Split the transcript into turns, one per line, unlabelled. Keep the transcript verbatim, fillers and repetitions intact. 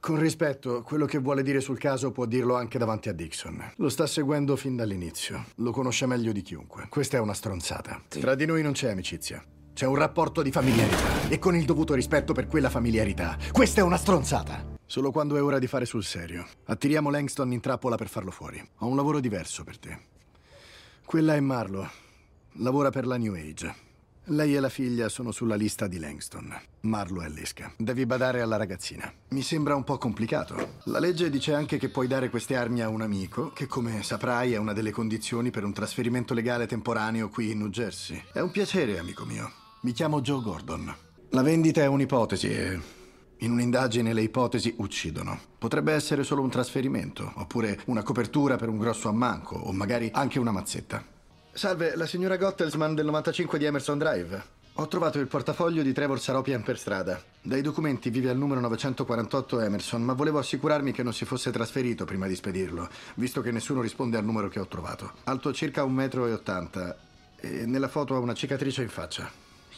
Con rispetto, quello che vuole dire sul caso può dirlo anche davanti a Dixon. Lo sta seguendo fin dall'inizio. Lo conosce meglio di chiunque. Questa è una stronzata. Sì. Tra di noi non c'è amicizia. C'è un rapporto di familiarità. E con il dovuto rispetto per quella familiarità. Questa è una stronzata. Solo quando è ora di fare sul serio. Attiriamo Langston in trappola per farlo fuori. Ho un lavoro diverso per te. Quella è Marlo. Lavora per la New Age. Lei e la figlia sono sulla lista di Langston. Marlo è l'esca. Devi badare alla ragazzina. Mi sembra un po' complicato. La legge dice anche che puoi dare queste armi a un amico, che come saprai è una delle condizioni per un trasferimento legale temporaneo qui in New Jersey. È un piacere, amico mio. Mi chiamo Joe Gordon. La vendita è un'ipotesi e in un'indagine le ipotesi uccidono. Potrebbe essere solo un trasferimento, oppure una copertura per un grosso ammanco, o magari anche una mazzetta. Salve, la signora Gottelsman del novantacinque di Emerson Drive. Ho trovato il portafoglio di Trevor Saropian per strada. Dai documenti vive al numero novecentoquarantotto Emerson, ma volevo assicurarmi che non si fosse trasferito prima di spedirlo, visto che nessuno risponde al numero che ho trovato. Alto circa un metro e ottanta e nella foto ha una cicatrice in faccia.